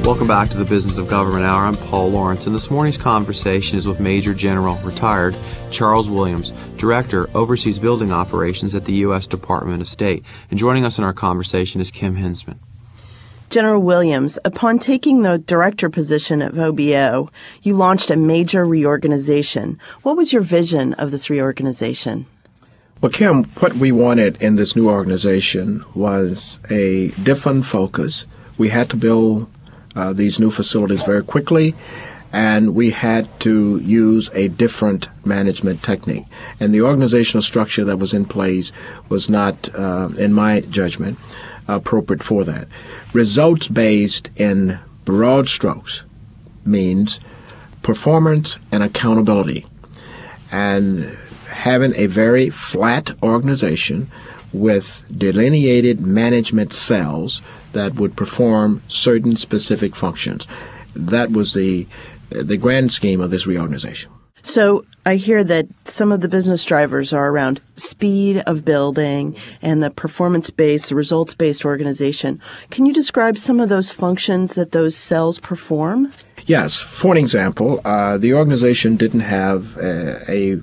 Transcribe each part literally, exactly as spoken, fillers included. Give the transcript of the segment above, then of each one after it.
Welcome back to the Business of Government Hour. I'm Paul Lawrence, and this morning's conversation is with Major General, retired, Charles Williams, Director, Overseas Building Operations at the U S Department of State. And joining us in our conversation is Kim Hinsman. General Williams, upon taking the director position of O B O, you launched a major reorganization. What was your vision of this reorganization? Well, Kim, what we wanted in this new organization was a different focus. We had to build uh, these new facilities very quickly, and we had to use a different management technique. And the organizational structure that was in place was not, uh, in my judgment, appropriate for that. Results-based in broad strokes means performance and accountability. And having a very flat organization with delineated management cells that would perform certain specific functions. That was the the grand scheme of this reorganization. So I hear that some of the business drivers are around speed of building and the performance-based, the results-based organization. Can you describe some of those functions that those cells perform? Yes. For an example, uh, the organization didn't have a, a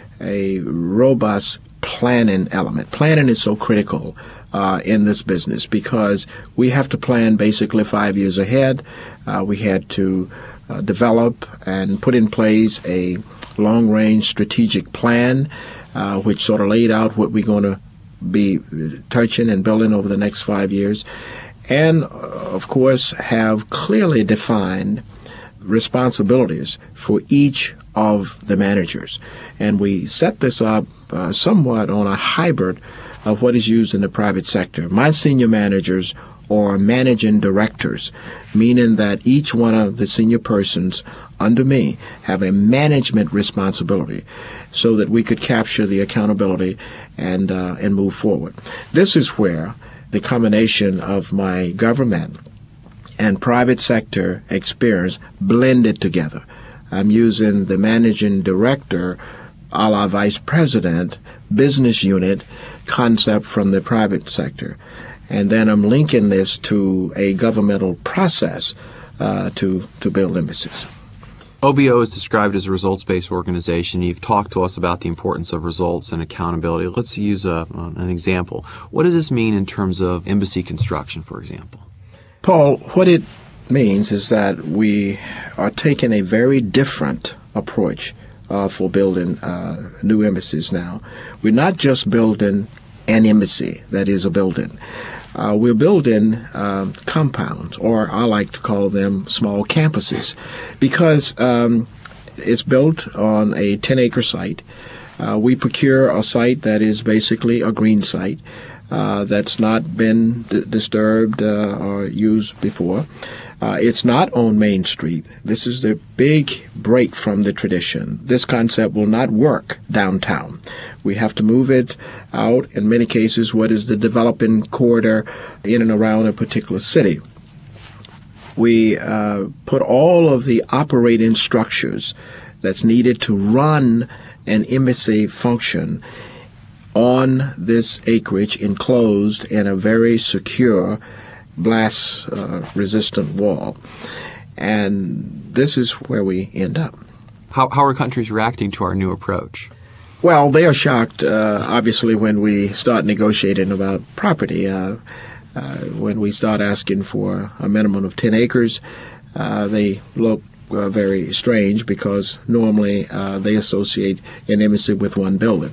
a robust planning element. Planning is so critical uh, in this business because we have to plan basically five years ahead. Uh, we had to uh, develop and put in place a long-range strategic plan uh, which sort of laid out what we're going to be touching and building over the next five years. And, uh, of course, have clearly defined responsibilities for each of the managers. And we set this up uh, somewhat on a hybrid of what is used in the private sector. My senior managers are managing directors, meaning that each one of the senior persons under me have a management responsibility so that we could capture the accountability and uh, and move forward. This is where the combination of my government and private sector experience blended together. I'm using the managing director, a la vice president, business unit concept from the private sector. And then I'm linking this to a governmental process uh, to, to build embassies. O B O is described as a results-based organization. You've talked to us about the importance of results and accountability. Let's use a, an example. What does this mean in terms of embassy construction, for example? Paul, what it means is that we are taking a very different approach uh, for building uh, new embassies now. We're not just building an embassy, that is a building. Uh, we're building uh, compounds, or I like to call them small campuses, because um, it's built on a ten-acre site. Uh, we procure a site that is basically a green site. Uh, that's not been d- disturbed uh, or used before. Uh, it's not on Main Street. This is the big break from the tradition. This concept will not work downtown. We have to move it out, in many cases, what is the developing corridor in and around a particular city. We uh, put all of the operating structures that's needed to run an embassy function on this acreage, enclosed in a very secure blast-resistant uh, wall. And this is where we end up. How, how are countries reacting to our new approach? Well, they are shocked, uh, obviously, when we start negotiating about property. Uh, uh, when we start asking for a minimum of ten acres, uh, they look uh, very strange because normally uh, they associate an embassy with one building.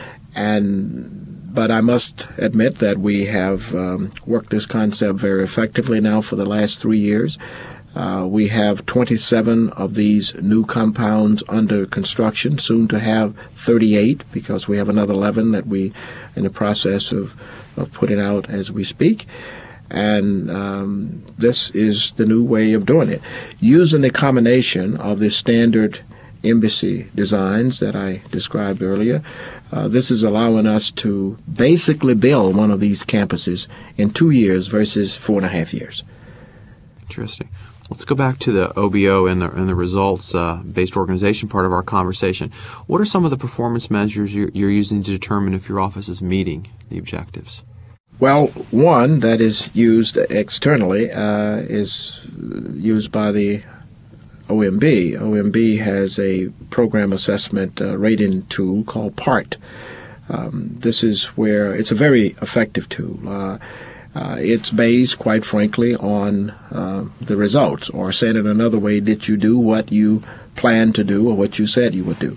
And but I must admit that we have um, worked this concept very effectively now for the last three years. Uh, we have twenty-seven of these new compounds under construction, soon to have thirty-eight, because we have another eleven that we in the process of, of putting out as we speak. And um, this is the new way of doing it, using the combination of the standard embassy designs that I described earlier. Uh, this is allowing us to basically build one of these campuses in two years versus four and a half years. Interesting. Let's go back to the O B O and the, and the results-based uh, organization part of our conversation. What are some of the performance measures you're, you're using to determine if your office is meeting the objectives? Well, one that is used externally uh, is used by the O M B. O M B has a program assessment uh, rating tool called PART. Um, this is where it's a very effective tool. Uh, uh, it's based, quite frankly, on uh, the results, or said in another way, did you do what you planned to do or what you said you would do?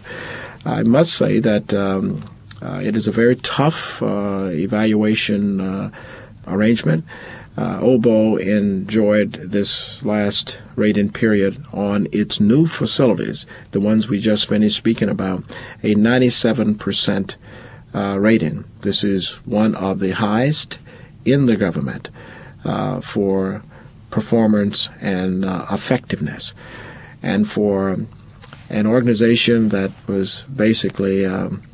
I must say that um, uh, it is a very tough uh, evaluation uh, arrangement. Uh, O B O enjoyed this last rating period on its new facilities, the ones we just finished speaking about, a ninety-seven percent uh, rating. This is one of the highest in the government uh, for performance and uh, effectiveness. And for an organization that was basically um,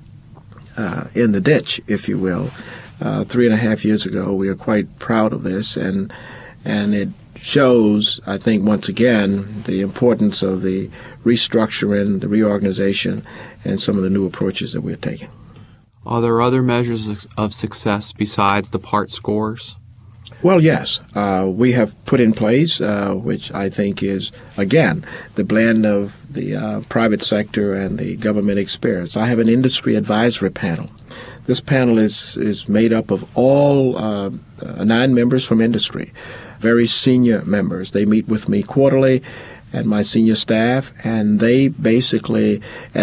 uh, in the ditch, if you will, uh, three and a half years ago, we are quite proud of this, and and it shows, I think, once again, the importance of the restructuring, the reorganization, and some of the new approaches that we're taking. Are there other measures of success besides the PART scores? Well, yes. Uh, we have put in place, uh, which I think is, again, the blend of the uh, private sector and the government experience. I have an industry advisory panel. This panel is, is made up of all uh, nine members from industry, very senior members. They meet with me quarterly and my senior staff, and they basically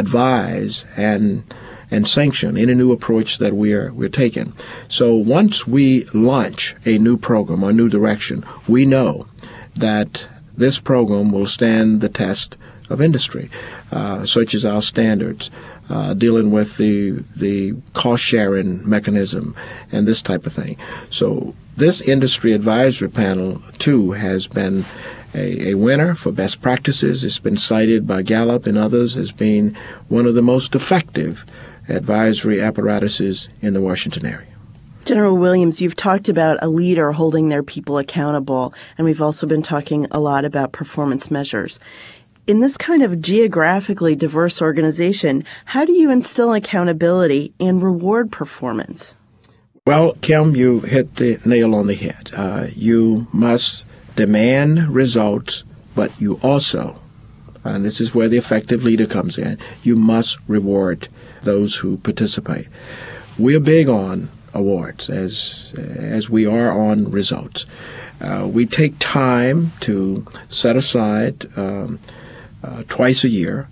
advise and and sanction any new approach that we're we're taking. So once we launch a new program or new direction, we know that this program will stand the test of industry, uh, such as our standards, uh, dealing with the the cost-sharing mechanism and this type of thing. So this industry advisory panel, too, has been a, a winner for best practices. It's been cited by Gallup and others as being one of the most effective advisory apparatuses in the Washington area. General Williams, you've talked about a leader holding their people accountable, and we've also been talking a lot about performance measures. In this kind of geographically diverse organization, how do you instill accountability and reward performance? Well, Kim, you hit the nail on the head. Uh, you must demand results, but you also, and this is where the effective leader comes in, you must reward those who participate. We're big on awards as as we are on results. Uh, we take time to set aside um, uh, twice a year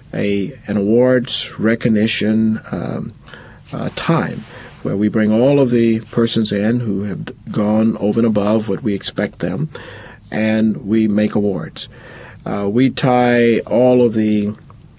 a an awards recognition um, uh, time where we bring all of the persons in who have gone over and above what we expect them, and we make awards. Uh, we tie all of the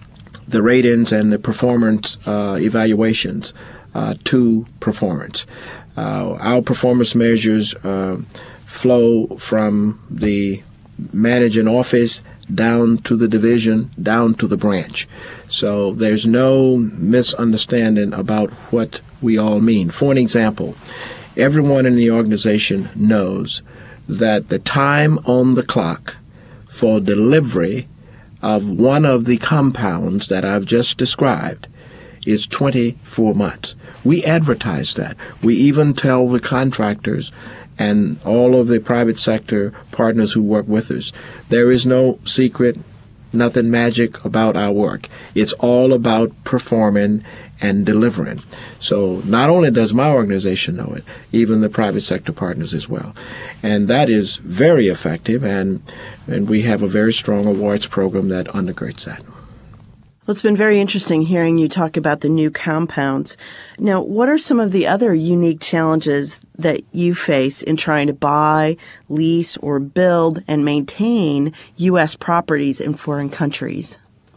the ratings and the performance uh, evaluations uh, to performance. Uh, our performance measures uh, flow from the managing office down to the division, down to the branch. So there's no misunderstanding about what we all mean. For an example, everyone in the organization knows that the time on the clock for delivery of one of the compounds that I've just described is twenty-four months. We advertise that. We even tell the contractors and all of the private sector partners who work with us, there is no secret, nothing magic about our work. It's all about performing and delivering. So not only does my organization know it, even the private sector partners as well. And that is very effective, and and we have a very strong awards program that undergirds that. Well, it's been very interesting hearing you talk about the new compounds. Now, what are some of the other unique challenges that you face in trying to buy, lease, or build and maintain U S properties in foreign countries?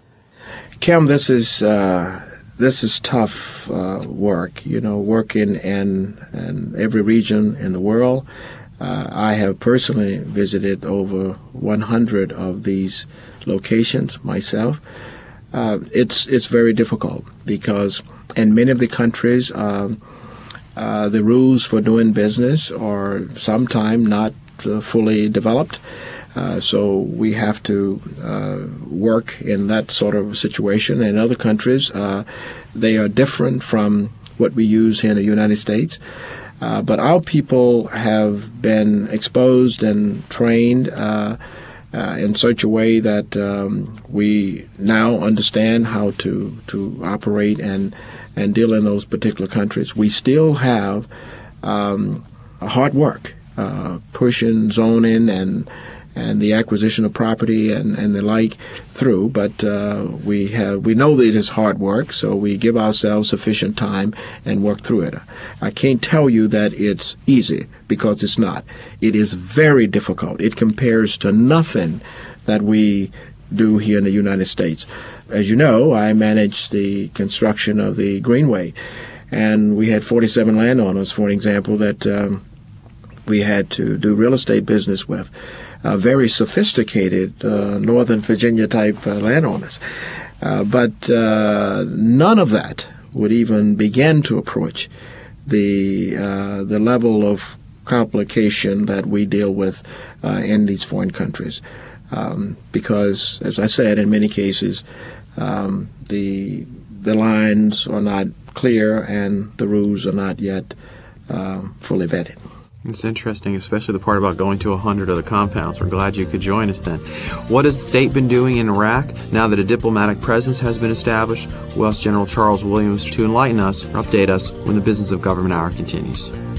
Kim, this is uh, this is tough uh, work. You know, working in, in every region in the world. Uh, I have personally visited over one hundred of these locations myself. Uh, it's it's very difficult because in many of the countries, um, uh, the rules for doing business are sometimes not uh, fully developed. Uh, so we have to uh, work in that sort of situation. In other countries, uh, they are different from what we use here in the United States. Uh, but our people have been exposed and trained uh, uh, in such a way that um, we now understand how to, to operate and, and deal in those particular countries. We still have um, hard work, uh, pushing zoning and and the acquisition of property and, and the like through, but uh, we have we know that it is hard work, so we give ourselves sufficient time and work through it. I can't tell you that it's easy, because it's not. It is very difficult. It compares to nothing that we do here in the United States. As you know, I managed the construction of the Greenway, and we had forty-seven landowners, for example, that um, we had to do real estate business with. Uh, very sophisticated uh, Northern Virginia type uh, landowners. Uh, but uh, none of that would even begin to approach the uh, the level of complication that we deal with uh, in these foreign countries. Um, because, as I said, in many cases, um, the the lines are not clear and the rules are not yet um, fully vetted. It's interesting, especially the part about going to a hundred of the compounds. We're glad you could join us then. What has the state been doing in Iraq now that a diplomatic presence has been established? We'll ask General Charles Williams to enlighten us or update us when the Business of Government Hour continues.